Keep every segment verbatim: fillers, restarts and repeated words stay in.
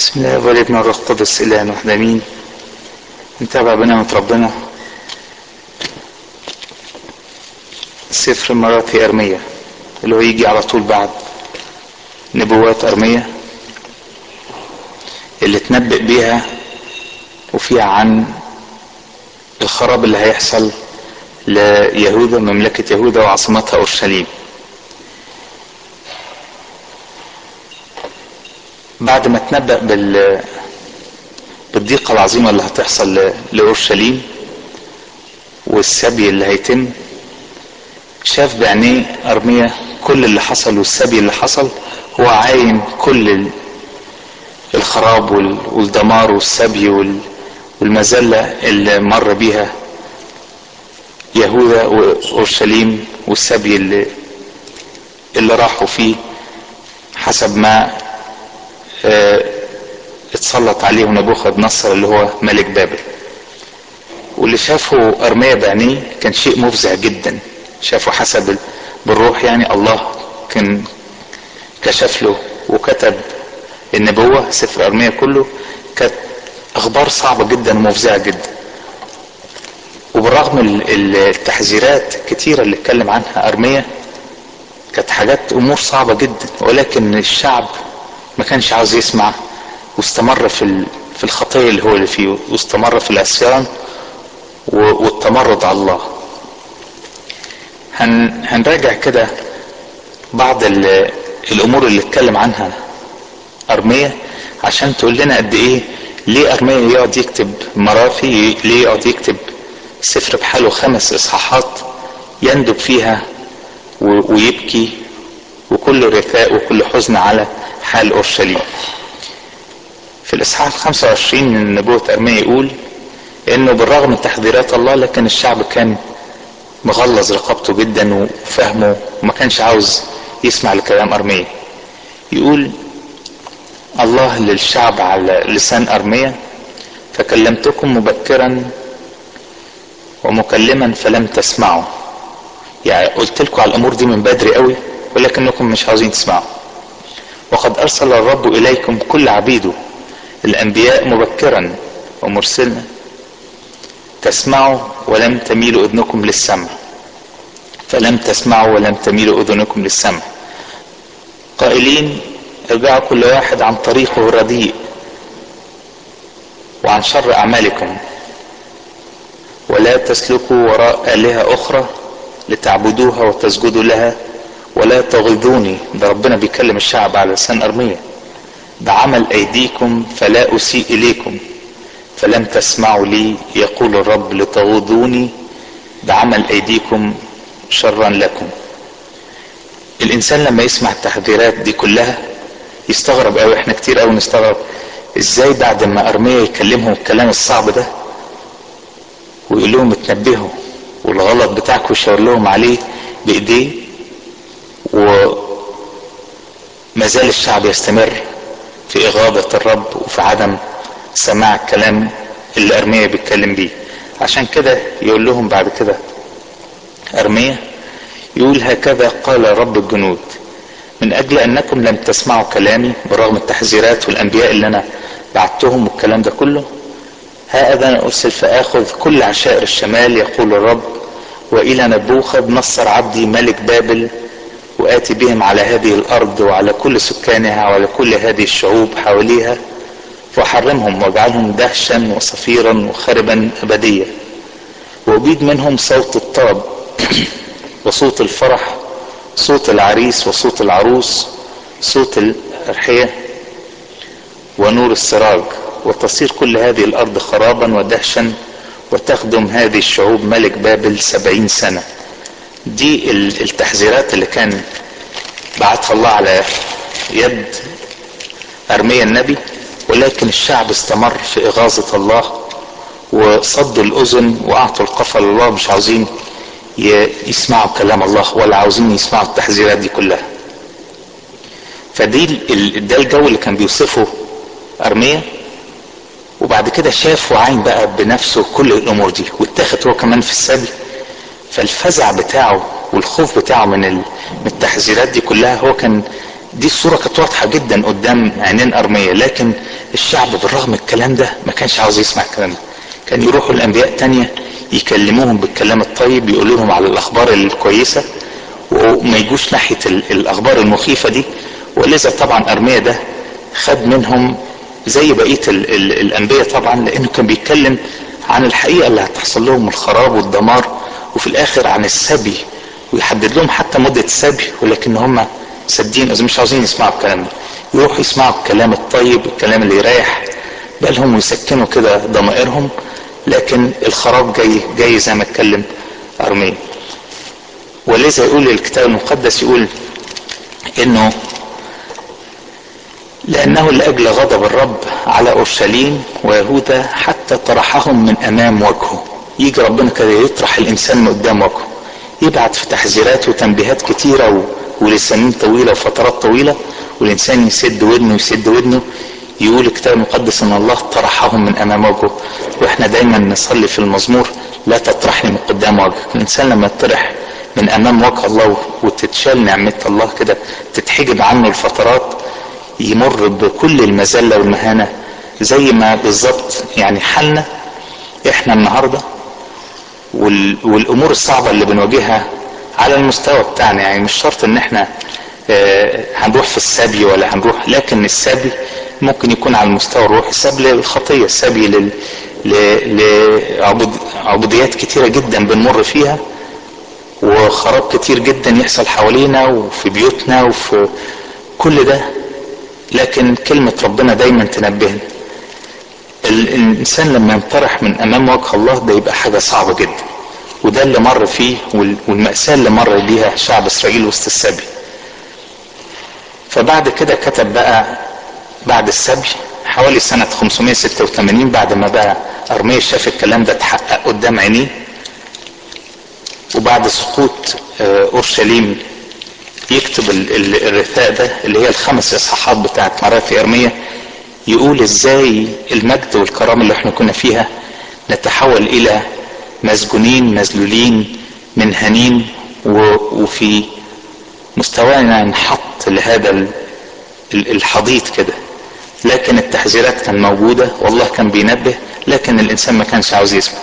بسم الله والابن والروح القدس اله واحد امين. نتابع بنعمة ربنا سفر مراتي ارميا اللي هو يجي على طول بعد نبوات ارميا اللي تنبئ بيها وفيها عن الخراب اللي هيحصل ليهوذا، مملكة يهوذا وعاصمتها اورشليم. بعد ما تنبأ بال بالضيقة العظيمة اللي هتحصل لأورشليم والسبي اللي هيتم، شاف بعينيه أرميا كل اللي حصل والسبي اللي حصل. هو عاين كل الخراب والدمار والسبي والمذلة اللي مر بيها يهوذا وأورشليم والسبي اللي اللي راحوا فيه حسب ما اه اتسلط عليه نبوخذ نصر اللي هو ملك بابل. واللي شافه ارميا بعينيه كان شيء مفزع جدا. شافه حسب بالروح، يعني الله كان كشف له وكتب النبوة. سفر ارميا كله كانت اخبار صعبة جدا ومفزعة جدا، وبالرغم التحذيرات كتيرة اللي اتكلم عنها ارميا كانت حاجات امور صعبة جدا، ولكن الشعب ما كانش عاوز يسمع واستمر في في الخطية اللي هو اللي فيه، واستمر في العصيان والتمرد على الله. هن هنراجع كده بعض الامور اللي اتكلم عنها ارميا عشان تقول لنا قد ايه ليه ارميا يقعد يكتب مرافي، ليه يقعد يكتب سفر بحاله خمس اصحاحات يندب فيها ويبكي وكل رثاء وكل حزن على حال اورشليم. في الاصحاح خمسة وعشرين من نبوة ارميا يقول انه بالرغم من تحذيرات الله لكن الشعب كان مغلظ رقبته جدا وفهمه وما كانش عاوز يسمع لكلام ارميا. يقول الله للشعب على لسان ارميا: فكلمتكم مبكرا ومكلما فلم تسمعوا. يعني قلت لكم على الامور دي من بدري قوي ولكنكم مش عاوزين تسمعوا. وقد ارسل الرب اليكم كل عبيده الانبياء مبكرا ومرسلا تسمعوا ولم تميلوا اذنكم للسمع. فلم تسمعوا ولم تميلوا اذنكم للسمع، قائلين: ارجعوا كل واحد عن طريقه الرديء وعن شر اعمالكم، ولا تسلكوا وراء آلهة اخرى لتعبدوها وتسجدوا لها، ولا تغيظوني. ده ربنا بيكلم الشعب على لسان ارميا: بعمل ايديكم فلا اسيء اليكم، فلم تسمعوا لي يقول الرب، لتغيظوني بعمل ايديكم شرا لكم. الانسان لما يسمع التحذيرات دي كلها يستغرب قوي. احنا كتير قوي نستغرب ازاي بعد ما ارميا يكلمهم الكلام الصعب ده ويقول لهم اتنبهوا والغلط بتاعكم يشاور لهم عليه بايديه، وما زال الشعب يستمر في اغاظة الرب وفي عدم سماع الكلام اللي ارميا بيتكلم بيه. عشان كده يقول لهم بعد كده ارميا، يقول: هكذا قال رب الجنود: من اجل انكم لم تسمعوا كلامي برغم التحذيرات والانبياء اللي انا بعتهم والكلام ده كله، ها اذا انا ارسل فاخذ كل عشائر الشمال يقول الرب، والى نبوخذ نصر عبدي ملك بابل، واتي بهم على هذه الارض وعلى كل سكانها وعلى كل هذه الشعوب حواليها، واحرمهم واجعلهم دهشا وصفيرا وخربا ابديا، وابيد منهم صوت الطاب وصوت الفرح، صوت العريس وصوت العروس، صوت الارحية ونور السراج، وتصير كل هذه الارض خرابا ودهشا، وتخدم هذه الشعوب ملك بابل سبعين سنة. دي التحذيرات اللي كان بعتها الله على يد ارميا النبي، ولكن الشعب استمر في اغاظة الله وصدوا الاذن واعطوا القفا لله، مش عاوزين يسمعوا كلام الله ولا عاوزين يسمعوا التحذيرات دي كلها. فدي ده الجو اللي كان بيوصفه ارميا. وبعد كده شاف وعين بقى بنفسه كل الامور دي، واتاخد هو كمان في السبي. فالفزع بتاعه والخوف بتاعه من التحذيرات دي كلها، هو كان دي الصورة كانت واضحة جدا قدام عينين ارميا، لكن الشعب بالرغم من الكلام ده ما كانش عاوز يسمع الكلام ده. كان يروحوا الانبياء تانية يكلموهم بالكلام الطيب، يقولوا لهم على الاخبار الكويسة، وما يجوش ناحية الاخبار المخيفة دي. ولذا طبعا ارميا ده خد منهم زي بقية ال ال الانبياء طبعا، لانه كان بيتكلم عن الحقيقة اللي هتحصل لهم، الخراب والدمار، وفي الاخر عن السبي، ويحدد لهم حتى مدة السبي، ولكن هم سادين اذا مش عاوزين يسمعوا الكلام ده. يروحوا يسمعوا الكلام الطيب، الكلام اللي يريح بالهم ويسكنوا كده ضمائرهم، لكن الخراب جاي جاي زي ما اتكلم ارميا. ولذا يقول الكتاب المقدس، يقول انه لانه لاجل غضب الرب على اورشليم ويهوذا حتى طرحهم من امام وجهه. يجي ربنا كده يطرح الانسان من قدام وجهه، يبعت في تحذيرات وتنبيهات كتيرة ولسنين طويلة وفترات طويلة، والانسان يسد ودنه يسد ودنه. يقول الكتاب المقدس ان الله طرحهم من امام وجهه. واحنا دايما نصلي في المزمور لا تطرحني من قدام وجهك. الانسان لما يطرح من امام وجه الله وتتشال نعمة الله كده، تتحجب عنه الفترات، يمر بكل المذلة والمهانة، زي ما بالظبط يعني حالنا احنا النهاردة والامور الصعبة اللي بنواجهها على المستوى بتاعنا. يعني مش شرط ان احنا اه هنروح في السبي ولا هنروح، لكن السبي ممكن يكون على المستوى الروحي، السبي للخطية، السبي لل لعبوديات كتيرة جدا بنمر فيها، وخراب كتير جدا يحصل حوالينا وفي بيوتنا وفي كل ده. لكن كلمة ربنا دايما تنبهنا، الانسان لما ينطرح من امام وجه الله ده يبقى حاجة صعبة جدا. وده اللي مر فيه والمأساة اللي مر بيها شعب اسرائيل وسط السبي. فبعد كده كتب بقى بعد السبي حوالي سنة خمسمائة وستة وثمانين، بعد ما بقى ارميا شاف الكلام ده اتحقق قدام عينيه، وبعد سقوط اورشليم، يكتب الرثاء ده اللي هي الخمس اصحاحات بتاعت مراثي ارميا، يقول ازاي المجد والكرامة اللي احنا كنا فيها نتحول الى مسجونين مذلولين منهانين، وفي مستوانا نحط لهذا الحضيض كده. لكن التحذيرات كان موجودة والله كان بينبه، لكن الانسان ما كانش عاوز يسمع.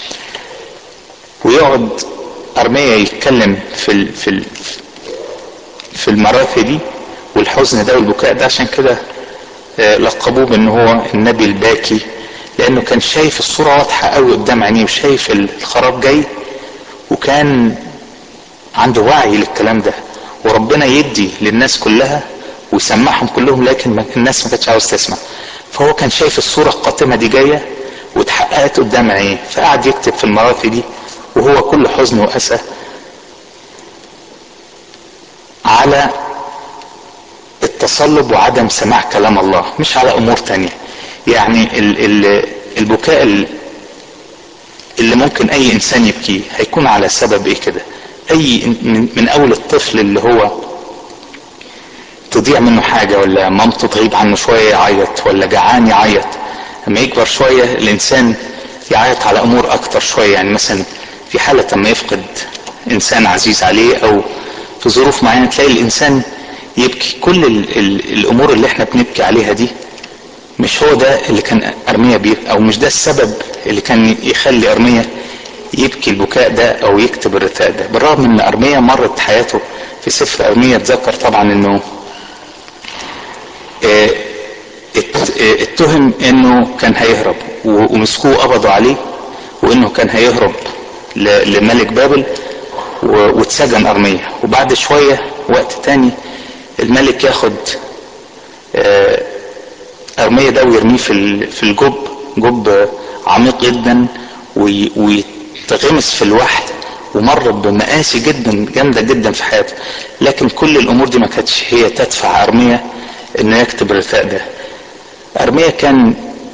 ويقعد ارميا يتكلم في ال في ال في المراثي دي والحزن ده والبكاء ده. عشان كده لقبوه بان هو النبي الباكي، لانه كان شايف الصورة واضحة قوي قدام عينيه وشايف الخراب جاي، وكان عنده وعي للكلام ده. وربنا يدي للناس كلها ويسمعهم كلهم، لكن الناس ما كانتش عاوز تسمع. فهو كان شايف الصورة القاتمة دي جاية واتحققت قدام عينيه، فقعد يكتب في المراثي دي وهو كل حزن وأسى على التصلب وعدم سماع كلام الله، مش على امور تانية. يعني ال ال البكاء اللي ممكن اي انسان يبكيه هيكون على سبب ايه كده؟ اي من, من اول الطفل اللي هو تضيع منه حاجة، ولا مامته تغيب عنه شوية يعيط، ولا جعان يعيط. لما يكبر شوية الانسان يعيط على امور اكتر شوية. يعني مثلا في حالة لما يفقد انسان عزيز عليه او في ظروف معينة تلاقي الانسان يبكي. كل ال ال الامور اللي احنا بنبكي عليها دي مش هو ده اللي كان ارميا بيبكي، او مش ده السبب اللي كان يخلي ارميا يبكي البكاء ده او يكتب الرثاء ده. بالرغم ان ارميا مرت حياته في سفر ارميا اتذكر طبعا انه اه اتهم انه كان هيهرب ومسكوه قبضوا عليه، وانه كان هيهرب لملك بابل واتسجن ارميا. وبعد شوية وقت تاني الملك ياخد ارميا ده ويرميه في في الجب، جب عميق جدا، ويتغمس في الوحل، ومر بمآسي جدا جامدة جدا في حياته. لكن كل الامور دي ما كانتش هي تدفع ارميا انه يكتب الرثاء ده. ارميا كان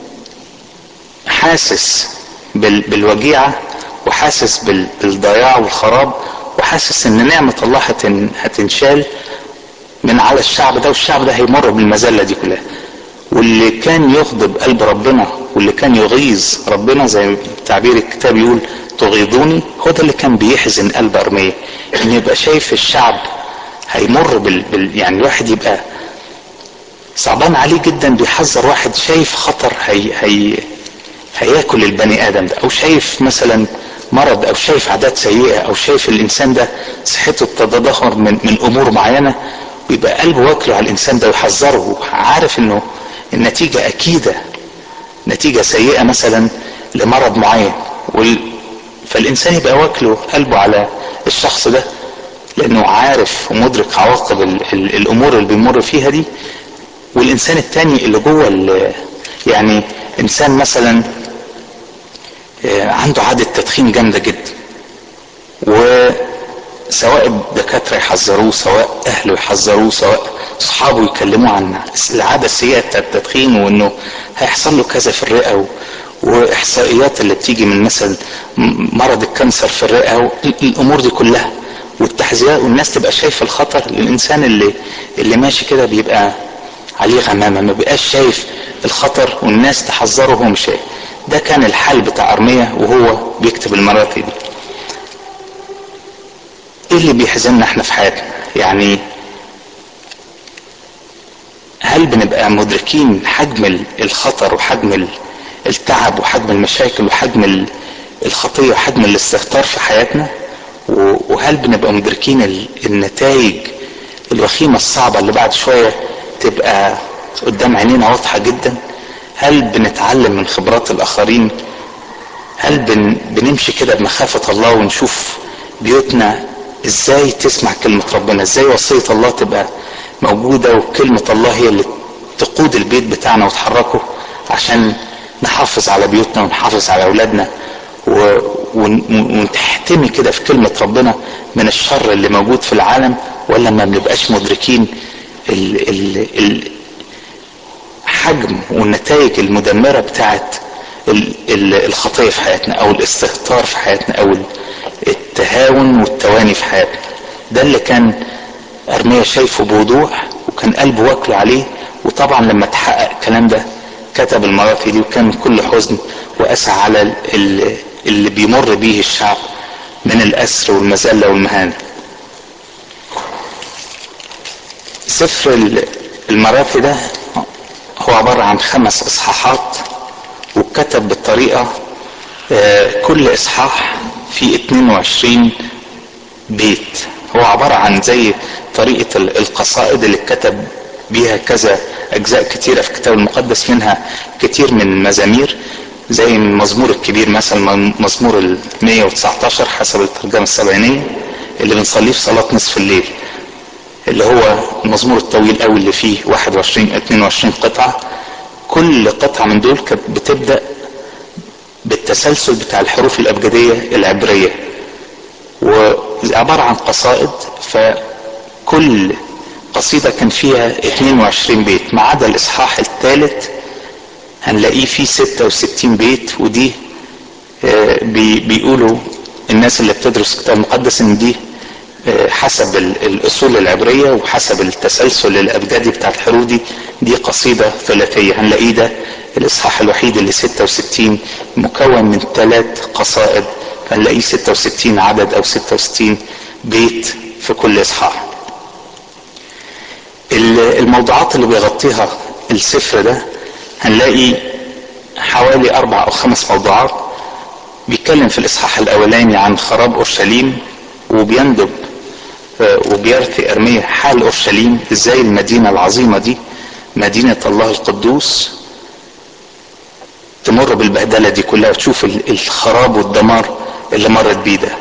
حاسس بالوجيعة، وحاسس بالضياع والخراب، وحاسس ان نعمة الله هتنشال من على الشعب ده، والشعب ده هيمر بالمذلة دي كلها. واللي كان يغضب قلب ربنا واللي كان يغيظ ربنا، زي تعبير الكتاب يقول تغيظوني، هو ده اللي كان بيحزن قلب ارميا، ان يبقى شايف الشعب هيمر بال, بال... يعني الواحد يبقى صعبان عليه جدا، بيحذر واحد شايف خطر هي هي هياكل البني ادم ده، او شايف مثلا مرض، او شايف عادات سيئة، او شايف الانسان ده صحته تتدهور من, من امور معينة، ويبقى قلبه واكله على الانسان ده ويحذره، عارف انه النتيجة اكيدة، نتيجة سيئة مثلا لمرض معين، وال... فالانسان يبقى واكله قلبه على الشخص ده لانه عارف ومدرك عواقب ال... ال... الامور اللي بيمر فيها دي. والانسان التاني اللي جوه ال... يعني انسان مثلا عنده عادة تدخين جامدة جدا، وسواء الدكاترة يحذروه، سواء اهله يحذروه، سواء صحابه يكلموه عن العادة السيئة بتاعت التدخين، وانه هيحصل له كذا في الرئة، واحصائيات اللي بتيجي من مثلا مرض الكانسر في الرئة، الامور دي كلها والتحذيرات، والناس تبقى شايفة الخطر. الانسان اللي اللي ماشي كده بيبقى عليه غمامة، ما بيبقاش شايف الخطر، والناس تحذره وهو مش شايف. ده كان الحال بتاع ارميا وهو بيكتب المراتي دي. ايه اللي بيحزننا احنا في حياتنا؟ يعني هل بنبقى مدركين حجم الخطر وحجم التعب وحجم المشاكل وحجم الخطية وحجم الاستهتار في حياتنا؟ وهل بنبقى مدركين النتائج الوخيمة الصعبة اللي بعد شوية تبقى قدام عينينا واضحة جدا؟ هل بنتعلم من خبرات الاخرين؟ هل بن بنمشي كده بمخافة الله ونشوف بيوتنا ازاي تسمع كلمة ربنا، ازاي وصية الله تبقى موجودة، وكلمة الله هي اللي تقود البيت بتاعنا وتحركه، عشان نحافظ على بيوتنا ونحافظ على اولادنا ونحتمي كده في كلمة ربنا من الشر اللي موجود في العالم؟ ولا ما بنبقاش مدركين ال ال ال حجم والنتائج المدمرة بتاعت الخطية في حياتنا، او الاستهتار في حياتنا، او التهاون والتواني في حياتنا؟ ده اللي كان ارميا شايفه بوضوح، وكان قلبه واكله عليه. وطبعا لما تحقق الكلام ده كتب المراتي دي، وكان كل حزن واسى على اللي بيمر به الشعب من الاسر والمذلة والمهانة. سفر المراتي ده هو عبارة عن خمس اصحاحات، وكتب بالطريقة كل اصحاح في اتنين وعشرين بيت. هو عبارة عن زي طريقة القصائد اللي اتكتب بيها كذا اجزاء كتيرة في الكتاب المقدس، منها كتير من مزامير، زي المزمور الكبير مثلا، مزمور ال مية وتسعتاشر حسب الترجمة السبعينية اللي بنصليه في صلاة نصف الليل، اللي هو المزمور الطويل قوي اللي فيه واحد وعشرين اتنين وعشرين قطعة. كل قطعة من دول كانت بتبدأ بالتسلسل بتاع الحروف الابجدية العبرية، وعبارة عن قصائد. فكل قصيدة كان فيها اتنين وعشرين بيت، ما عدا الاصحاح الثالث هنلاقيه فيه ستة وستين بيت. ودي بي بيقولوا الناس اللي بتدرس الكتاب المقدس ان دي حسب الاصول العبرية وحسب التسلسل الابجدي بتاع الحروف دي، دي قصيدة ثلاثية. هنلاقيه ده الاصحاح الوحيد اللي ستة وستين مكون من ثلاث قصائد، هنلاقيه ستة وستين عدد او ستة وستين بيت في كل اصحاح. الموضوعات اللي بيغطيها السفر ده هنلاقي حوالي اربع او خمس موضوعات. بيتكلم في الاصحاح الاولاني عن خراب اورشليم، وبيندب وبيرثي ارميا حال اورشليم، ازاي المدينة العظيمة دي مدينة الله القدوس تمر بالبهدلة دي كلها، وتشوف الخراب والدمار اللي مرت بيه ده.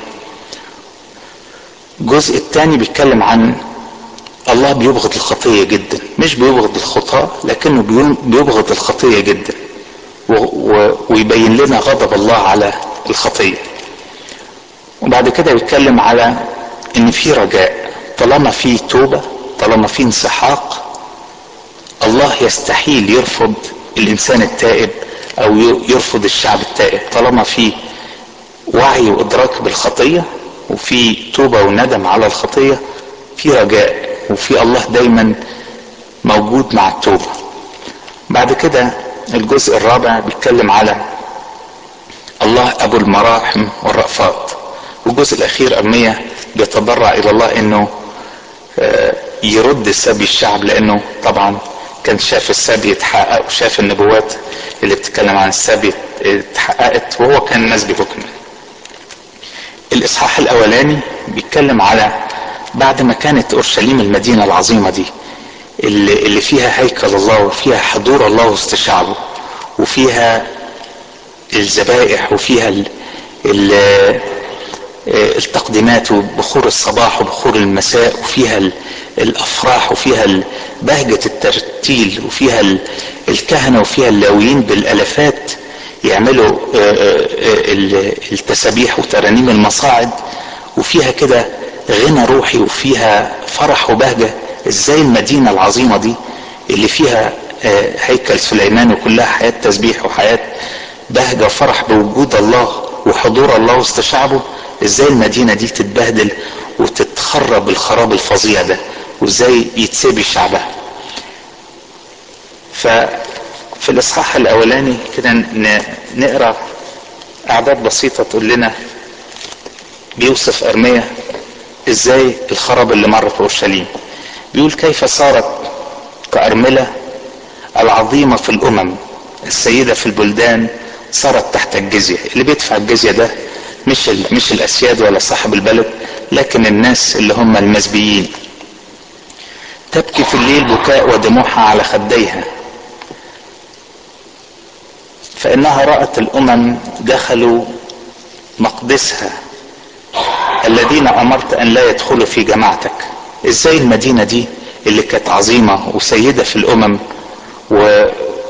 الجزء الثاني بيتكلم عن الله بيبغض الخطية جدا، مش بيبغض الخطاة لكنه بيبغض الخطية جدا، ويبين لنا غضب الله على الخطية. وبعد كده بيتكلم على ان في رجاء، طالما في توبة، طالما في انسحاق، الله يستحيل يرفض الانسان التائب او يرفض الشعب التائب. طالما في وعي وادراك بالخطية، وفي توبة وندم على الخطية، في رجاء، وفي الله دايما موجود مع التوبة. بعد كده الجزء الرابع بيتكلم على الله ابو المراحم والرأفات. والجزء الاخير ارميا بيتضرع الى الله انه يرد سبي الشعب، لانه طبعا كان شاف السبي يتحقق وشاف النبوات اللي بتتكلم عن السبي اتحققت، وهو كان مسبي حكمه. الاصحاح الاولاني بيتكلم على بعد ما كانت اورشليم المدينة العظيمة دي اللي, اللي فيها هيكل الله وفيها حضور الله وسط شعبه وفيها الذبائح وفيها ال ال التقديمات وبخور الصباح وبخور المساء وفيها الافراح وفيها بهجة الترتيل وفيها الكهنة وفيها اللاويين بالالافات يعملوا التسابيح وترانيم المصاعد، وفيها كده غنى روحي وفيها فرح وبهجة. ازاي المدينة العظيمة دي اللي فيها هيكل سليمان وكلها حياة تسبيح وحياة بهجة وفرح بوجود الله وحضور الله وسط شعبه، ازاي المدينة دي تتبهدل وتتخرب الخراب الفظيع ده، وازاي يتسبي شعبها. ففي الاصحاح الاولاني كده نقرأ اعداد بسيطة تقول لنا بيوصف ارميا ازاي الخراب اللي مر في اورشليم. بيقول كيف صارت كأرملة العظيمة في الامم السيدة في البلدان صارت تحت الجزية. اللي بيدفع الجزية ده مش مش الاسياد ولا صاحب البلد، لكن الناس اللي هم المسبيين. تبكي في الليل بكاء ودموعها على خديها، فانها رأت الامم دخلوا مقدسها الذين امرت ان لا يدخلوا في جماعتك. ازاي المدينة دي اللي كانت عظيمة وسيدة في الامم و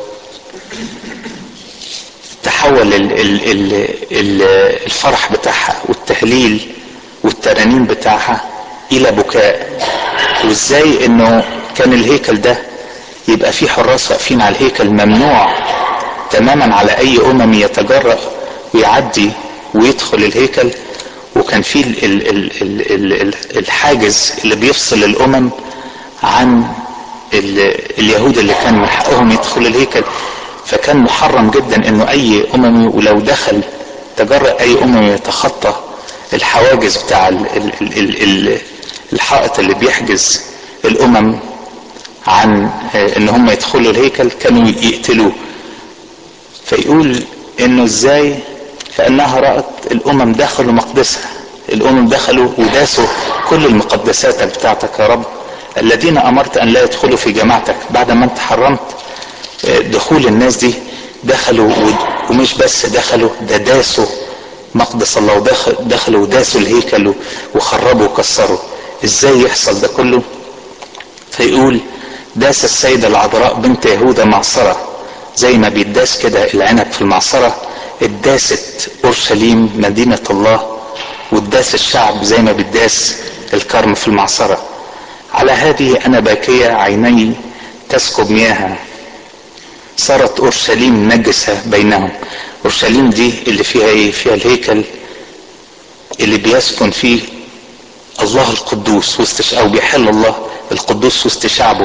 تحول ال ال ال ال الفرح بتاعها والتهليل والترانيم بتاعها الى بكاء. وازاي انه كان الهيكل ده يبقى فيه حراس واقفين على الهيكل، ممنوع تماما على اي امم يتجرأ ويعدي ويدخل الهيكل، وكان فيه ال ال ال ال ال الحاجز اللي بيفصل الامم عن اليهود اللي كان من حقهم يدخلوا الهيكل. فكان محرم جدا انه اي اممي ولو دخل تجرأ اي اممي يتخطى الحواجز بتاع ال ال ال ال الحائط اللي بيحجز الامم عن ان هم يدخلوا الهيكل، كانوا يقتلوه. فيقول انه ازاي فانها رأت الامم دخلوا مقدسها، الامم دخلوا وداسوا كل المقدسات بتاعتك يا رب، الذين امرت ان لا يدخلوا في جماعتك. بعد ما انت حرمت دخول الناس دي دخلوا، ومش بس دخلوا ده داسوا مقدس الله، ودخلوا وداسوا الهيكل وخربوا وكسروا. ازاي يحصل ده كله؟ فيقول داس السيدة العذراء بنت يهوذا معصرة، زي ما بيداس كده العنب في المعصرة، اتداست اورشليم مدينة الله واتداس الشعب زي ما بيداس الكرم في المعصرة. على هذه انا باكية عيني تسكب مياها، صارت اورشليم نجسة بينهم. اورشليم دي اللي فيها ايه؟ فيها الهيكل اللي بيسكن فيه الله القدوس وسط، او بيحل الله القدوس وسط شعبه.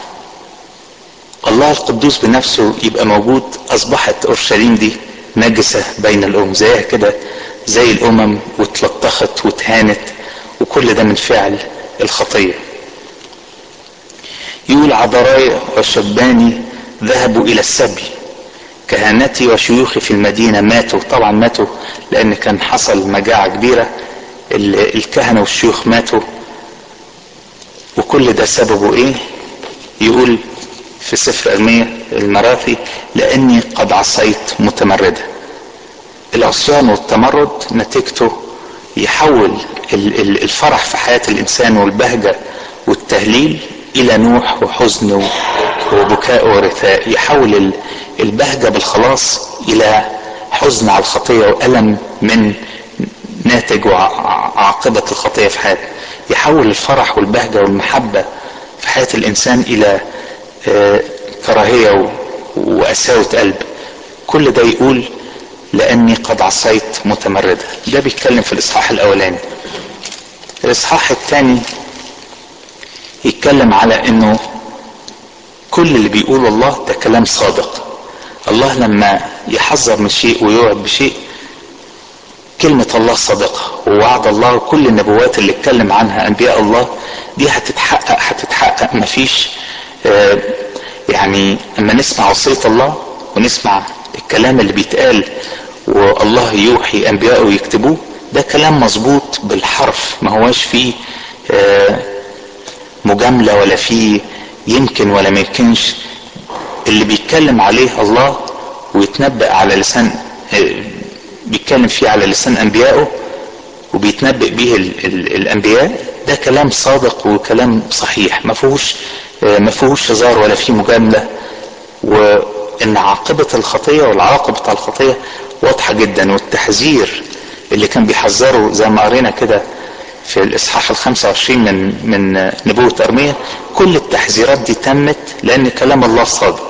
الله القدوس بنفسه يبقى موجود. اصبحت اورشليم دي نجسة بين الامم، زيها كده زي الامم، واتلطخت واتهانت، وكل ده من فعل الخطية. يقول عذراي وشباني ذهبوا الى السبي، كهنتي وشيوخي في المدينة ماتوا. طبعا ماتوا لان كان حصل مجاعة كبيرة، الكهنة والشيوخ ماتوا. وكل ده سببه ايه؟ يقول في سفر ارميا المراثي لاني قد عصيت متمردة. العصيان والتمرد نتيجته يحول الفرح في حياة الانسان والبهجة والتهليل الى نوح وحزن وبكاء ورثاء، يحول البهجة بالخلاص الى حزن على الخطية والم من ناتج وعاقبة الخطية في حياته، يحول الفرح والبهجة والمحبة في حياة الانسان الى كراهية وقساوة قلب. كل ده يقول لاني قد عصيت متمردة. ده بيتكلم في الاصحاح الاولاني. الاصحاح الثاني يتكلم على انه كل اللي بيقول الله ده كلام صادق. الله لما يحذر من شيء ويوعد بشيء كلمة الله صادقة، ووعد الله كل النبوات اللي اتكلم عنها انبياء الله دي هتتحقق هتتحقق. مفيش يعني اما نسمع وصية الله ونسمع الكلام اللي بيتقال والله يوحي انبياءه يكتبوه، ده كلام مظبوط بالحرف، ما هواش فيه مجاملة ولا فيه يمكن ولا ما يمكنش. اللي بيتكلم عليه الله ويتنبأ على لسان بيتكلم فيه على لسان انبيائه وبيتنبأ به ال ال الانبياء، ده كلام صادق وكلام صحيح، ما فيهوش ما فيهوش هزار ولا فيه مجاملة. وان عاقبة الخطية والعواقب بتاع الخطية واضحة جدا، والتحذير اللي كان بيحذره زي ما قرينا كده في الاصحاح الخمسة وعشرين من من نبوة ارميا، كل التحذيرات دي تمت لان كلام الله صادق.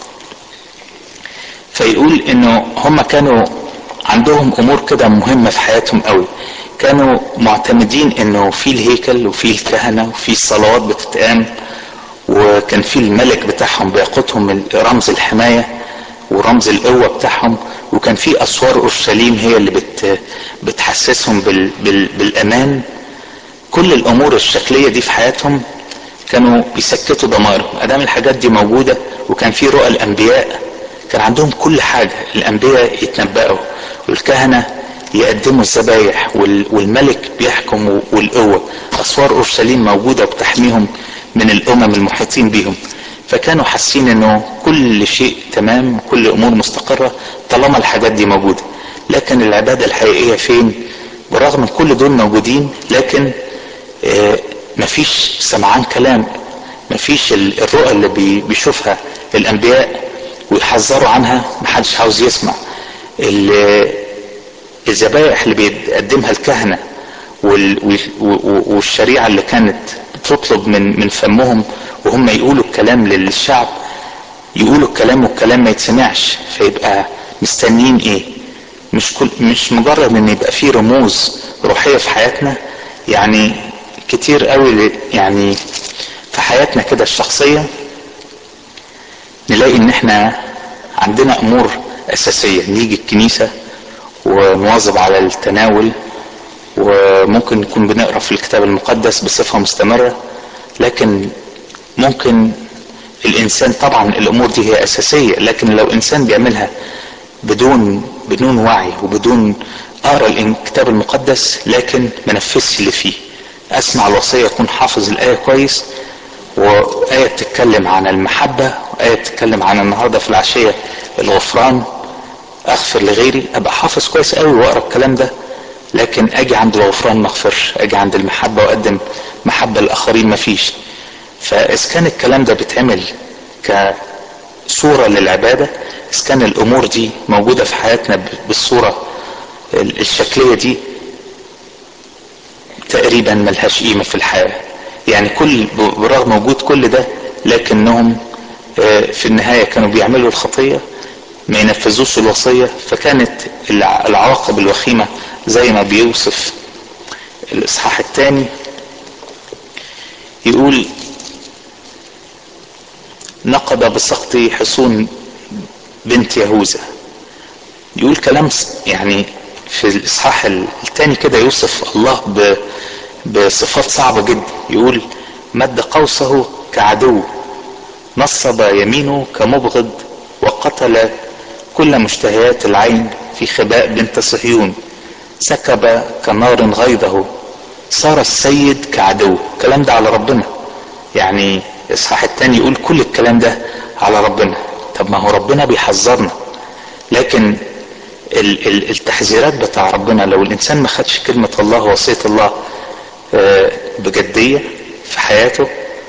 فيقول انه هم كانوا عندهم امور كده مهمة في حياتهم قوي، كانوا معتمدين انه في الهيكل وفي الكهنة وفي الصلوات بتتقام، وكان في الملك بتاعهم بيقودهم رمز الحماية ورمز القوة بتاعهم، وكان في اسوار اورشليم هي اللي بت بتحسسهم بال بال بالامان. كل الامور الشكلية دي في حياتهم كانوا بيسكتوا ضمائرهم ادام الحاجات دي موجودة، وكان في رؤى الانبياء، كان عندهم كل حاجة. الانبياء يتنبأوا والكهنة يقدموا الذبايح والملك بيحكم والقوة، اسوار اورشليم موجودة وبتحميهم من الامم المحيطين بهم. فكانوا حاسين انه كل شيء تمام وكل امور مستقرة طالما الحاجات دي موجودة. لكن العبادة الحقيقية فين؟ برغم من كل دول موجودين، لكن آه مفيش سمعان كلام، مفيش الرؤى اللي بيشوفها الانبياء ويحذروا عنها محدش عاوز يسمع. الذبائح اللي بيقدمها الكهنة والشريعة اللي كانت تطلب من من فمهم وهم يقولوا الكلام للشعب، يقولوا الكلام والكلام ما يتسمعش، فيبقى مستنين ايه؟ مش كل مش مجرد ان يبقى فيه رموز روحية في حياتنا. يعني كتير قوي يعني في حياتنا كده الشخصية نلاقي ان احنا عندنا امور اساسية، نيجي الكنيسة ونواظب على التناول وممكن نكون بنقرأ في الكتاب المقدس بصفة مستمرة، لكن ممكن الانسان، طبعا الامور دي هي اساسية، لكن لو انسان بيعملها بدون بدون وعي وبدون اقرأ الكتاب المقدس لكن ما نفذش اللي فيه، اسمع الوصية اكون حافظ الاية كويس، وآية بتتكلم عن المحبة وآية بتتكلم عن النهاردة في العشية الغفران اغفر لغيري، ابقى حافظ كويس قوي واقرا الكلام ده، لكن اجي عند الغفران ما اغفرش، اجي عند المحبة واقدم محبة للاخرين ما فيش. فاذا كان الكلام ده بيتعمل كصورة للعبادة، اذا كان الامور دي موجودة في حياتنا بالصورة الشكلية دي، تقريبا ملهاش قيمة في الحياة. يعني كل برغم وجود كل ده لكنهم في النهاية كانوا بيعملوا الخطية، ما ينفذوش الوصية، فكانت العواقب الوخيمة زي ما بيوصف الاصحاح الثاني. يقول نقض بسقط حصون بنت يهوذا. يقول كلام يعني في الاصحاح الثاني كده يوصف الله بصفات صعبة جدا. يقول مد قوسه كعدو، نصب يمينه كمبغض، وقتل كل مشتهيات العين في خباء بنت صهيون، سكب كنار غيظه، صار السيد كعدو. الكلام ده على ربنا، يعني اصحاح التاني يقول كل الكلام ده على ربنا. طب ما هو ربنا بيحذرنا، لكن التحذيرات بتاع ربنا لو الانسان ما خدش كلمة الله ووصية الله بجدية في حياته،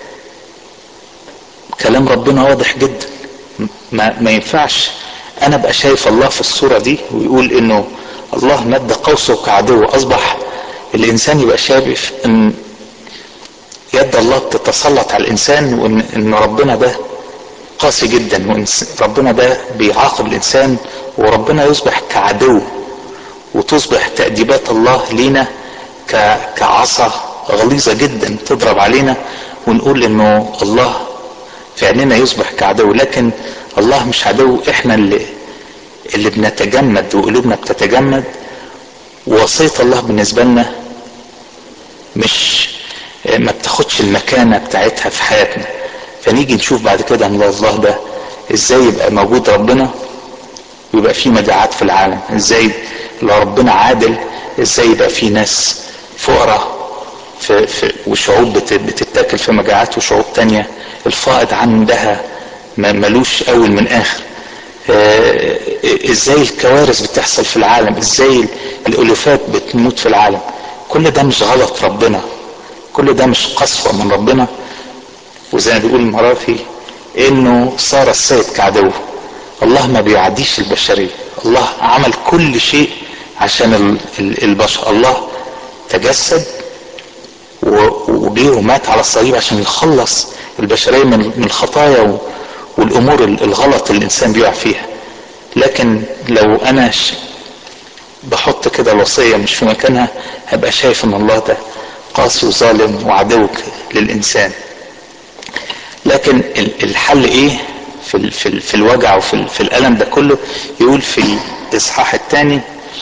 كلام ربنا واضح جدا. ما, ما ينفعش انا ابقى شايف الله في الصورة دي ويقول انه الله مد قوسه كعدو، اصبح الانسان يبقى شايف ان يد الله بتتسلط على الانسان، وان إن ربنا ده قاسي جدا، وان ربنا ده بيعاقب الانسان، وربنا يصبح كعدو، وتصبح تأديبات الله لينا كعصا غليظة جدا تضرب علينا، ونقول انه الله في عيننا يصبح كعدو. لكن الله مش عدو، احنا اللي اللي بنتجمد وقلوبنا بتتجمد، ووصية الله بالنسبة لنا مش ما بتاخدش المكانة بتاعتها في حياتنا. فنيجي نشوف بعد كده ان الله ده ازاي يبقى موجود ربنا ويبقى فيه مجاعات في العالم، ازاي لو ربنا عادل ازاي يبقى فيه ناس فقراء في في وشعوب بتتاكل في مجاعات وشعوب تانية الفائض عندها ملوش اول من اخر. آه ازاي الكوارث بتحصل في العالم، ازاي الالوفات بتموت في العالم. كل ده مش غلط ربنا، كل ده مش قسوة من ربنا. وزي ما بيقول المرافي انه صار السيد كعدوه. الله ما بيعديش البشرية، الله عمل كل شيء عشان البشر. الله تجسد وجيه ومات على الصليب عشان يخلص البشرية من الخطايا والامور الغلط اللي الانسان بيقع فيها. لكن لو انا بحط كده الوصية مش في مكانها هبقى شايف ان الله ده قاسي وظالم وعدو للانسان. لكن الحل ايه في في في الوجع وفي في الالم ده كله؟ يقول في الاصحاح الثاني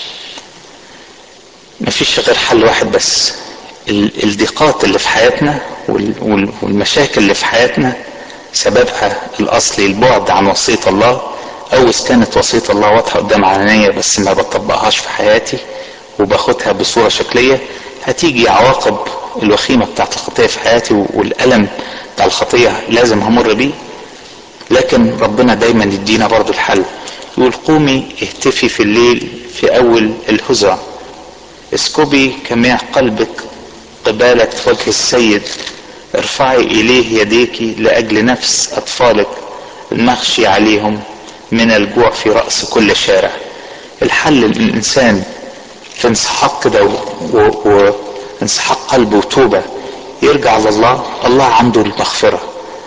مفيش غير حل واحد بس. الضيقات اللي في حياتنا والمشاكل اللي في حياتنا سببها الاصلي البعد عن وصية الله، او اذا كانت وصية الله واضحة قدام عينيا بس ما بطبقهاش في حياتي وباخدها بصورة شكلية، هتيجي عواقب الوخيمة بتاعت الخطية في حياتي والألم بتاع الخطية لازم همر بيه. لكن ربنا دايما يدينا برضو الحل. يقول قومي اهتفي في الليل في اول الهزع، اسكبي كمياه قلبك قبالة وجه السيد، ارفعي اليه يديك لاجل نفس اطفالك المخشي عليهم من الجوع في رأس كل شارع. الحل الانسان في انسحاق كده وانسحاق قلبه وتوبة يرجع لله. الله عنده المغفرة،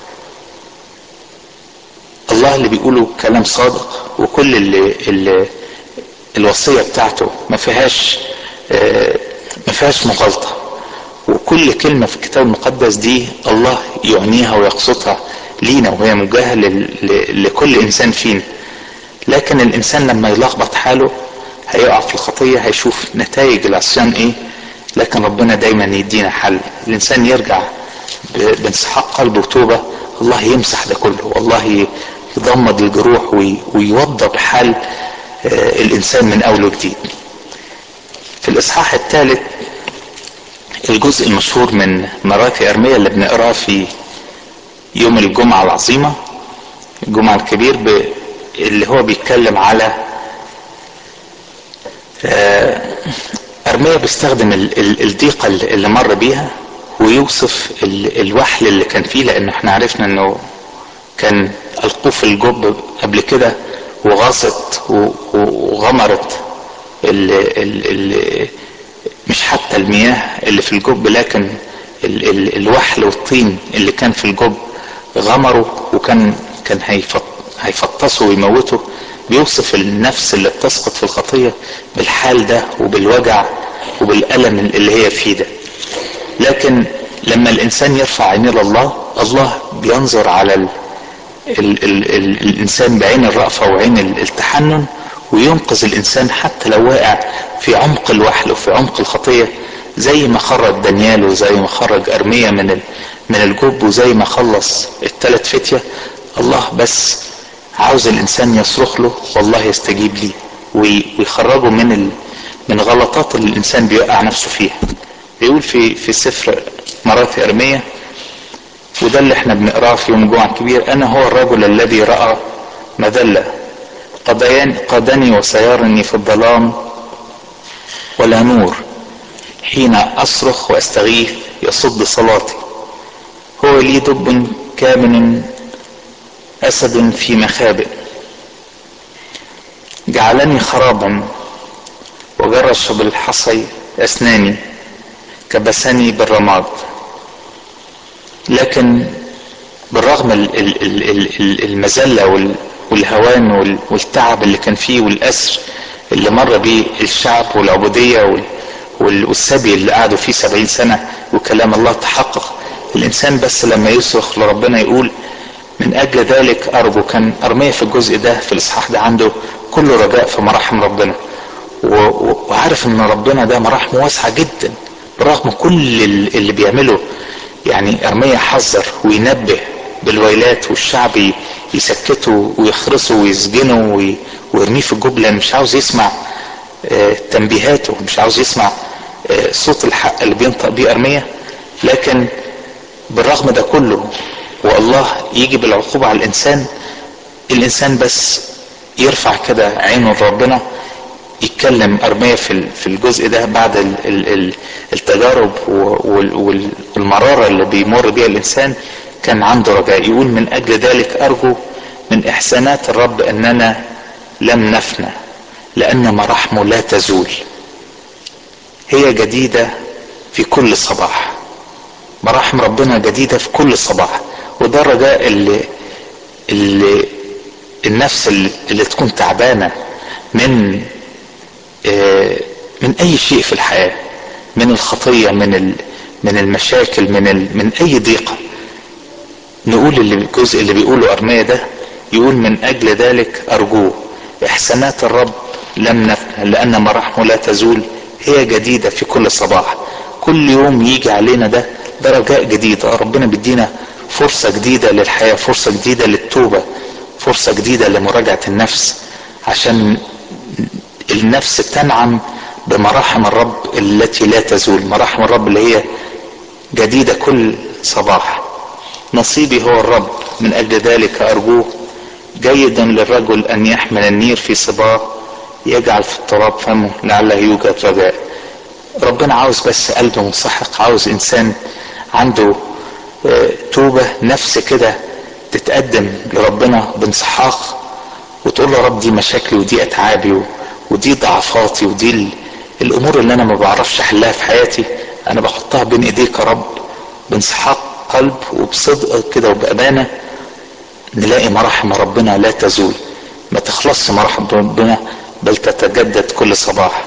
الله اللي بيقوله كلام صادق، وكل اللي, اللي الوصية بتاعته ما فيهاش ما فيهاش مغالطة، وكل كلمة في الكتاب المقدس دي الله يعنيها ويقصدها لينا وهي موجهة لكل انسان فينا. لكن الانسان لما يلخبط حاله هيقع في الخطية، هيشوف نتائج العصيان ايه. لكن ربنا دايما يدينا حل، الانسان يرجع بانسحاق قلبه وتوبة، الله يمسح ده كله، والله يضمد الجروح ويوضب حال الانسان من اول وجديد. في الاصحاح الثالث الجزء المشهور من مراثي ارميا اللي بنقراه في يوم الجمعة العظيمة، الجمعة الكبير، اللي هو بيتكلم على ارميا بيستخدم الضيقة اللي مر بيها ويوصف الوحل اللي كان فيه، لان احنا عرفنا انه كان القوه في الجب قبل كده وغاصت وغمرت ال ال ال مش حتى المياه اللي في الجب، لكن ال ال الوحل والطين اللي كان في الجب غمروا وكان كان هيفطسوا ويموتوا. بيوصف النفس اللي بتسقط في الخطية بالحال ده وبالوجع وبالألم اللي هي فيه ده. لكن لما الانسان يرفع عينيه لله، الله بينظر على ال ال ال ال الانسان بعين الرأفة وعين التحنن، وينقذ الانسان حتى لو واقع في عمق الوحل وفي عمق الخطية، زي ما خرج دانيال وزي ما خرج ارميا من من الجب وزي ما خلص الثلاث فتية. الله بس عاوز الانسان يصرخ له والله يستجيب ليه ويخرجه من ال من غلطات اللي الانسان بيوقع نفسه فيها. بيقول في في سفر مراثي ارميا، وده اللي احنا بنقراه في يوم الجمعة الكبير: انا هو الرجل الذي رأى مذلة، قادني وسيرني في الظلام ولا نور، حين اصرخ واستغيث يصد صلاتي. هو لي دب كامن اسد في مخابئ، جعلني خرابا وجرش بالحصي اسناني، كبسني بالرماد. لكن بالرغم المذلة والهوان والتعب اللي كان فيه والأسر اللي مر بيه الشعب والعبودية والسبي اللي قعدوا فيه سبعين سنة وكلام الله تحقق، الإنسان بس لما يصرخ لربنا يقول من أجل ذلك أرجو. كان أرميا في الجزء ده في الإصحاح ده عنده كل رجاء في مراحم ربنا، وعارف ان ربنا ده مراحمه واسعة جدا برغم كل اللي بيعمله. يعني ارميا حذر وينبه بالويلات والشعب يسكته ويخرسه ويسجنه ويرميه في الجب، لان مش عاوز يسمع تنبيهاته، مش عاوز يسمع صوت الحق اللي بينطق بيه ارميا. لكن بالرغم ده كله والله يجي بالعقوبة على الانسان، الانسان بس يرفع كده عينه لربنا. يتكلم ارميا في الجزء ده بعد التجارب والمرارة اللي بيمر بيها الانسان كان عنده رجاء. يقول من اجل ذلك ارجو من احسانات الرب اننا لم نفنى، لان مراحمه لا تزول، هي جديدة في كل صباح. مراحم ربنا جديدة في كل صباح. وده الرجاء اللي, اللي النفس اللي, اللي تكون تعبانة من آه من اي شيء في الحياة، من الخطية، من من المشاكل، من من اي ضيقة، نقول اللي الجزء اللي بيقوله ارميا ده، يقول من اجل ذلك ارجوه احسانات الرب لم نفنى، لان مراحمه لا تزول، هي جديدة في كل صباح. كل يوم يجي علينا ده ده رجاء جديد. ربنا بيدينا فرصة جديدة للحياة، فرصة جديدة للتوبة، فرصة جديدة لمراجعة النفس، عشان النفس تنعم بمراحم الرب التي لا تزول. مراحم الرب اللي هي جديدة كل صباح. نصيبي هو الرب، من اجل ذلك ارجوه، جيدا للرجل ان يحمل النير في صباه، يجعل في التراب فمه لعله يوجد رجاء. ربنا عاوز بس قلب منسحق، عاوز انسان عنده توبة، نفس كده تتقدم لربنا بانسحاق وتقول له رب دي مشاكلي ودي اتعابي ودي ضعفاتي ودي الامور اللي انا ما بعرفش احلها في حياتي، انا بحطها بين ايديك يا رب بانسحاق قلب وبصدق كده وبأمانة. نلاقي مراحم ربنا لا تزول، ما تخلصش مراحم ربنا بل تتجدد كل صباح.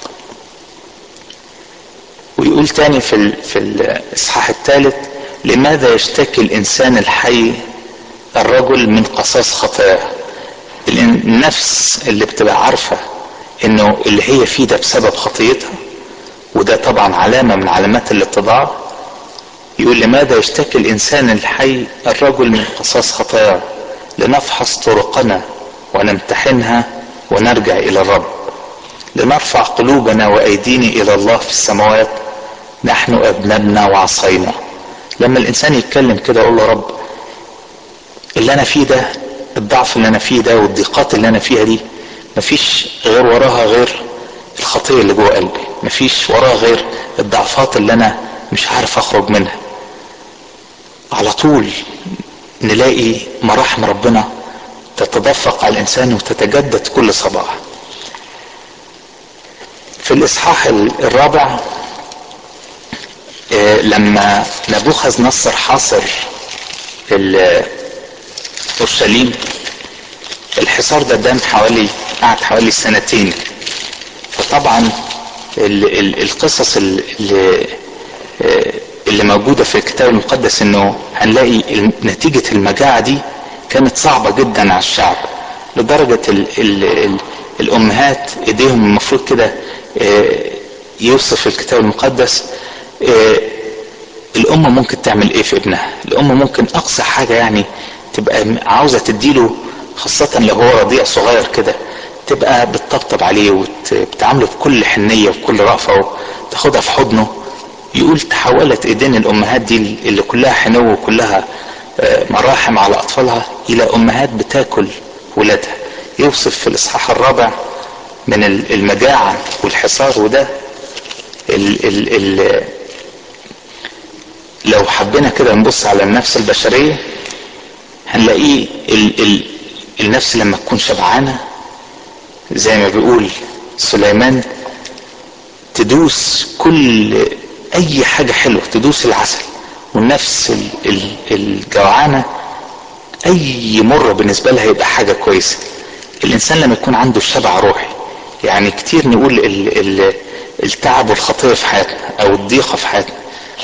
ويقول تاني في في الاصحاح الثالث: لماذا يشتكي الانسان الحي الرجل من قصاص خطاياه؟ النفس اللي بتبقى عارفة انه اللي هي فيه ده بسبب خطيتها، وده طبعا علامة من علامات الاتضاع. يقول لماذا يشتكي الانسان الحي الرجل من قصاص خطاياه، لنفحص طرقنا ونمتحنها ونرجع الى الرب، لنرفع قلوبنا وايدينا الى الله في السماوات، نحن اذنبنا وعصينا. لما الانسان يتكلم كده يقول له رب اللي انا فيه ده، الضعف اللي انا فيه ده والضيقات اللي انا فيها دي، مفيش غير وراها غير الخطية اللي جوه قلبي، مفيش وراها غير الضعفات اللي انا مش عارف اخرج منها. على طول نلاقي مراحم ربنا تتدفق على الانسان وتتجدد كل صباح. في الاصحاح الرابع لما نبوخذ نصر حاصر اورشليم، الحصار ده دام حوالي قعد حوالي سنتين. فطبعا ال ال القصص اللي, اللي موجودة في الكتاب المقدس انه هنلاقي نتيجة المجاعة دي كانت صعبة جدا على الشعب، لدرجة ال ال ال الامهات ايديهم المفروض كده يوصف الكتاب المقدس الام ممكن تعمل ايه في ابنها. الام ممكن اقصى حاجة يعني تبقى عاوزة تديله، خاصة لو هو رضيع صغير كده، تبقى بتطبطب عليه وبتعامله بكل حنية وبكل رأفة وتاخدها في حضنه. يقول تحولت ايدين الامهات دي اللي كلها حنو وكلها مراحم على اطفالها الى امهات بتاكل ولادها. يوصف في الاصحاح الرابع من المجاعة والحصار. وده ال ال ال لو حبينا كده نبص على النفس البشرية هنلاقيه ال ال النفس لما تكون شبعانة زي ما بيقول سليمان تدوس كل اي حاجة حلوة، تدوس العسل. والنفس الجوعانة اي مرة بالنسبة لها يبقى حاجة كويسة. الانسان لما يكون عنده شبع روحي، يعني كتير نقول ال ال التعب والخطية في حياتنا او الضيقة في حياتنا،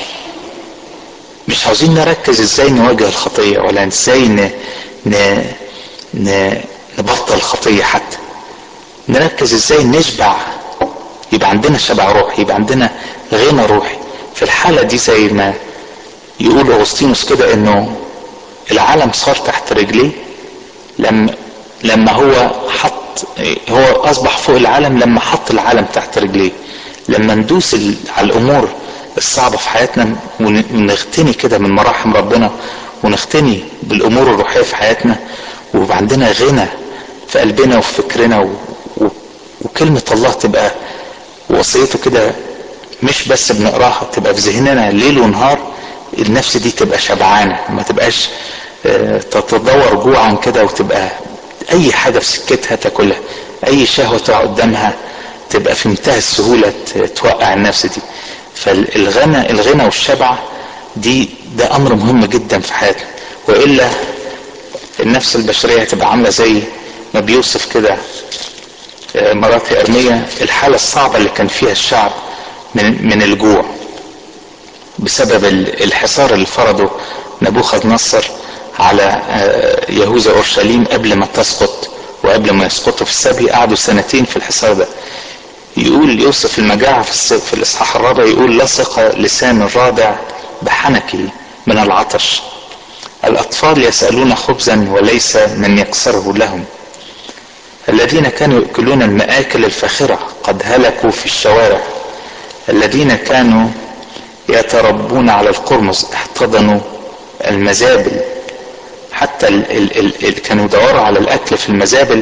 مش عاوزين نركز ازاي نواجه الخطية ولا ازاي ن... ن... ن... نبطل الخطية، حتى نركز ازاي نشبع، يبقى عندنا شبع روحي، يبقى عندنا غنى روحي. في الحالة دي زي ما يقول اغسطينوس كده انه العالم صار تحت رجليه لما لما هو حط، هو اصبح فوق العالم لما حط العالم تحت رجليه. لما ندوس على الامور الصعبة في حياتنا ونغتني كده من مراحم ربنا ونغتني بالامور الروحية في حياتنا، ويبقى عندنا غنى في قلبنا وفي فكرنا و... و... وكلمة الله تبقى وصيته كده مش بس بنقراها، تبقى في ذهننا ليل ونهار. النفس دي تبقى شبعانة، ما تبقاش تتدور جوعا كده وتبقى اي حاجة في سكتها تاكلها، اي شهوة تقع قدامها تبقى في منتهى السهولة توقع النفس دي. فالغنى الغنى والشبع دي ده امر مهم جدا في حياتنا، وإلا النفس البشرية هتبقى عاملة زي ما بيوصف كده مراتي أرمية الحالة الصعبة اللي كان فيها الشعب من, من الجوع بسبب الحصار اللي فرضه نبوخذ نصر على يهوذا اورشليم قبل ما تسقط، وقبل ما يسقطوا في السبي قعدوا سنتين في الحصار ده. يقول يوصف المجاعة في, في الاصحاح الرابع، يقول لصق لسان الرادع بحنكه من العطش، الاطفال يسألون خبزا وليس من يكسره لهم، الذين كانوا يأكلون المآكل الفاخرة قد هلكوا في الشوارع، الذين كانوا يتربون على القرمز احتضنوا المزابل. حتى ال ال ال ال كانوا يدوروا على الاكل في المزابل،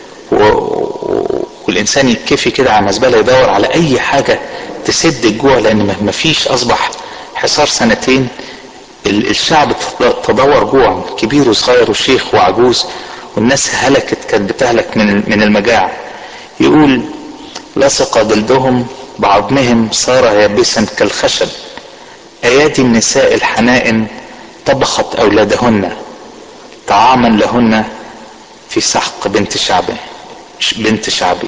والانسان يتكفي كده على مزبله يدور على اي حاجه تسد الجوع، لان ما فيش، اصبح حصار سنتين الشعب تدور جوع، كبير وصغير وشيخ وعجوز، والناس هلكت، كانت بتهلك من من المجاعه. يقول لصق جلدهم بعظمهم صار يابسا كالخشب، ايادي النساء الحنائن طبخت اولادهن طعاما لهن في سحق بنت شعبي بنت شعبي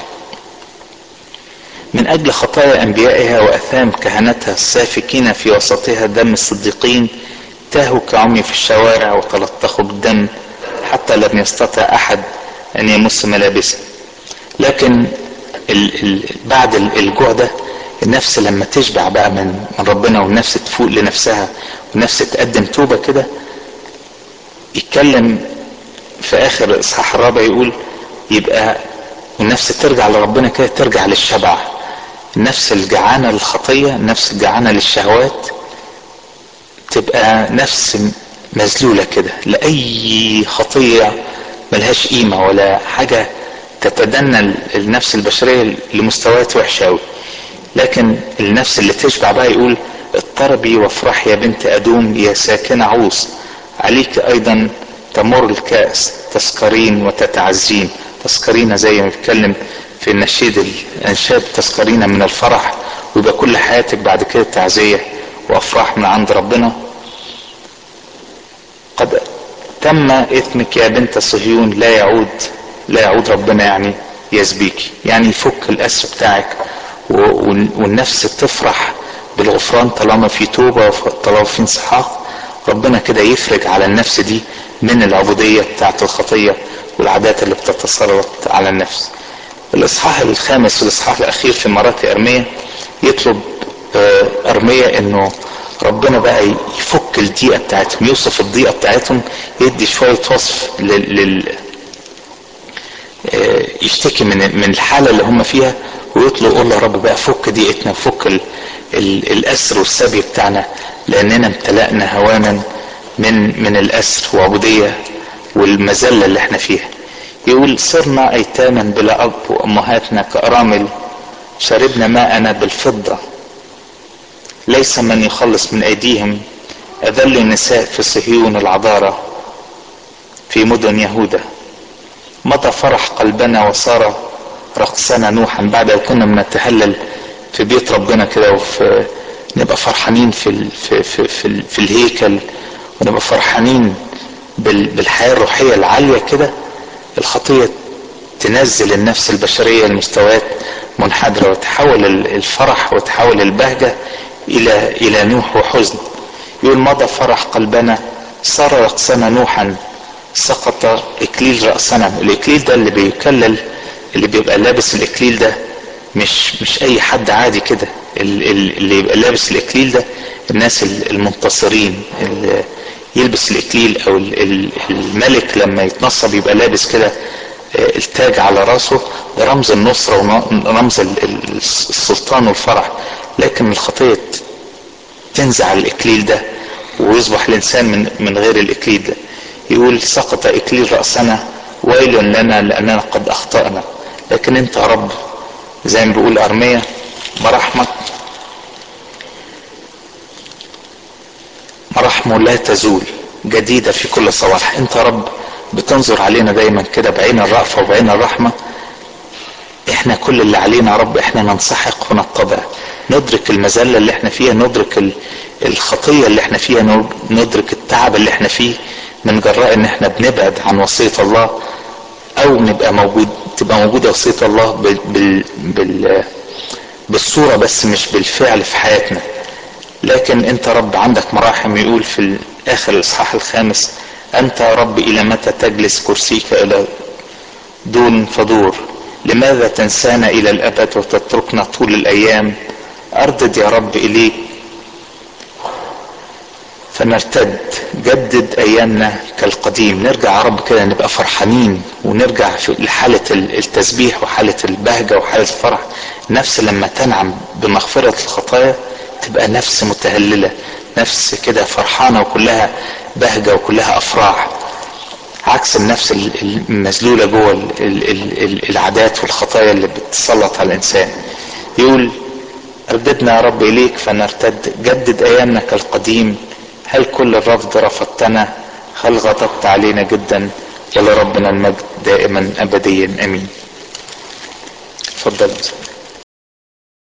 من اجل خطايا انبيائها واثام كهنتها السافكين في وسطها دم الصديقين، تاهوا كعمي في الشوارع وتلطخوا بالدم حتى لم يستطع احد ان يمس ملابسه. لكن ال ال بعد الجوع ده النفس لما تشبع بقى من, من ربنا، والنفس تفوق لنفسها، والنفس تقدم توبة كده، يتكلم في اخر الاصحاح الرابع يقول يبقى النفس ترجع لربنا كده، ترجع للشبع. النفس الجعانة للخطية، النفس الجعانة للشهوات، تبقى نفس مذلولة كده لأي خطية ملهاش قيمة ولا حاجة، تتدنى النفس البشرية لمستويات وحشة أوي. لكن النفس اللي تشبع بقى يقول اضطربي وافرح يا بنت أدوم يا ساكن عوص، عليك أيضا تمر الكأس تسكرين وتتعزين. تسكرين زي ما بيتكلم في النشيد الانشاد، تسكرين من الفرح، ويبقى كل حياتك بعد كده تعزية وافراح من عند ربنا. قد تم اثمك يا بنت صهيون، لا يعود لا يعود ربنا يعني يسبيك، يعني يفك الاسر بتاعك، والنفس تفرح بالغفران طالما في توبة طالما في انصحاح. ربنا كده يفرج على النفس دي من العبودية بتاعت الخطية والعادات اللي بتتسلط على النفس. الاصحاح الخامس والاصحاح الاخير في مرات ارميا يطلب ارميا انه ربنا بقى يفك الضيقة بتاعتهم، يوصف الضيقة بتاعتهم، يدي شوية وصف لل, لل... يشتكي من من الحالة اللي هم فيها، ويطلب يقول له رب بقى فك ضيقتنا، فك ال... ال... الاسر والسبي بتاعنا، لاننا امتلأنا هوانا من من الاسر وعبودية والمذلة اللي احنا فيها. يقول صرنا ايتاما بلا اب وامهاتنا كارامل، شربنا ماءنا بالفضة ليس من يخلص من ايديهم، اذل النساء في صهيون العذارى في مدن يهوذا، مضى فرح قلبنا وصار رقصنا نوحا. بعد ما كنا بنتهلل في بيت ربنا كده، وفي نبقى فرحانين في ال في في في, ال في الهيكل، ونبقى فرحانين بالحياة الروحية العالية كده، الخطية تنزل النفس البشرية لمستويات منحدرة، وتحول الفرح وتحول البهجة الى الى نوح وحزن. يقول مضى فرح قلبنا صار رقصنا نوحا، سقط اكليل رأسنا. الاكليل ده اللي بيكلل، اللي بيبقى لابس الاكليل ده مش مش اي حد عادي كده، اللي يبقى لابس الاكليل ده الناس المنتصرين، اللي يلبس الاكليل، او الملك لما يتنصب يبقى لابس كده التاج على راسه، ده رمز النصرة ورمز السلطان والفرح. لكن الخطية تنزع الاكليل ده ويصبح الانسان من, من غير الاكليل ده. يقول سقط اكليل رأسنا ويل لنا لاننا قد اخطأنا. لكن انت يا رب زي ما بيقول ارميا مراحمك مراحمه لا تزول جديدة في كل صباح. انت يا رب بتنظر علينا دايما كده بعين الرأفة وبعين الرحمة. احنا كل اللي علينا يا رب احنا ننسحق ونتضع، ندرك المذلة اللي احنا فيها، ندرك الخطية اللي احنا فيها، ندرك التعب اللي احنا فيه من جراء ان احنا بنبعد عن وصية الله، او نبقى موجود تبقى موجودة وصية الله بال, بال, بال بالصورة بس مش بالفعل في حياتنا. لكن انت رب عندك مراحم. يقول في اخر الاصحاح الخامس انت يا رب الى متى تجلس كرسيك الى دون فدور، لماذا تنسانا الى الابد وتتركنا طول الايام. اردد يا رب اليك فنرتد، جدد ايامنا كالقديم. نرجع يا رب كده نبقى فرحانين، ونرجع لحالة التسبيح وحالة البهجة وحالة الفرح. نفس لما تنعم بمغفرة الخطايا تبقى نفس متهللة، نفس كده فرحانة وكلها بهجة وكلها افراح، عكس النفس المذلولة جوه العادات والخطايا اللي بتسلط على الانسان. يقول رددنا يا رب اليك فنرتد، جدد ايامنا كالقديم. هل كل الرفض رفضتنا؟ هل غضبت علينا جدا؟ ولربنا المجد دائما ابديا امين. اتفضل.